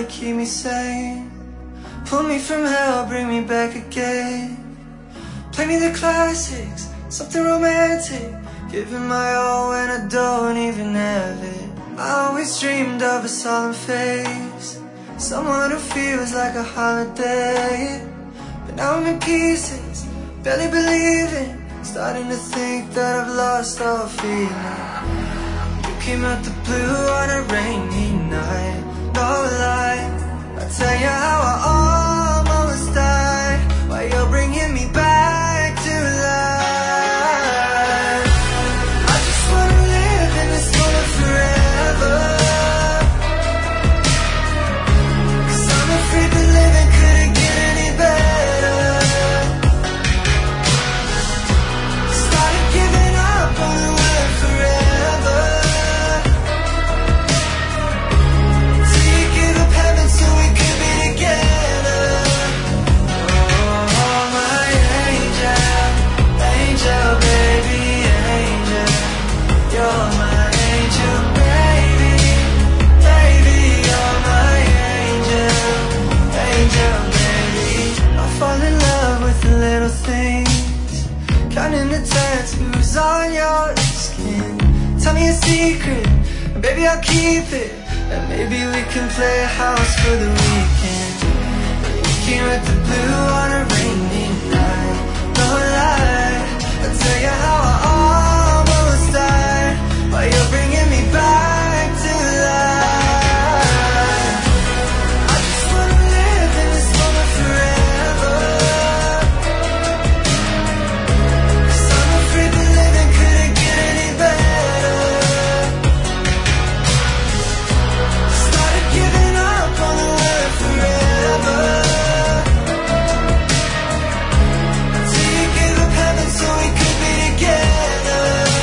keep me sane. Pull me from hell, bring me back again. Play me the classics, something romantic. Giving my all when I don't even have it. I always dreamed of a solemn face, someone who feels like a holiday. But now I'm in pieces, barely believing, starting to think that I've lost all feeling. You came out the blue on a rainy night, no lie. I'll tell you how I almost died, while you're bringing me back to life. I just wanna live in this moment forever, 'cause I'm afraid that living couldn't get any better. Started giving up on the word forever, till you gave up heaven so we could be together. Oh, my angel, angel, baby, angel. You're my angel, baby, baby. You're my angel, angel, baby. I fall in love with the little things, counting the tattoos on your skin. Tell me a secret, and baby I'll keep it, and maybe we can play house for the weekend. You came with the blue on a rainy night, no lie. I'll tell you how I almost died, while you're bringing me back to life. I just wanna live in this moment forever, 'cause I'm afraid that living couldn't get any better. Started giving up on the word forever, till you gave up heaven so we could be together.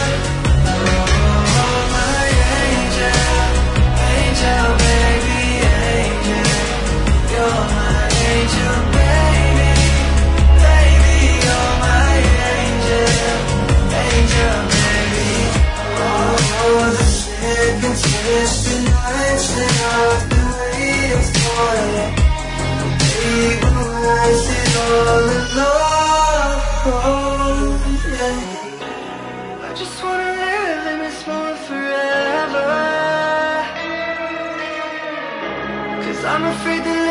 Oh, my angel, angel, baby, angel. You're my angel, baby, baby. You're my angel, angel, baby. Oh, the sick and twisted nights that I've been waiting for you. Even was it all alone? Yeah. I just wanna live in this moment forever, 'cause I'm afraid that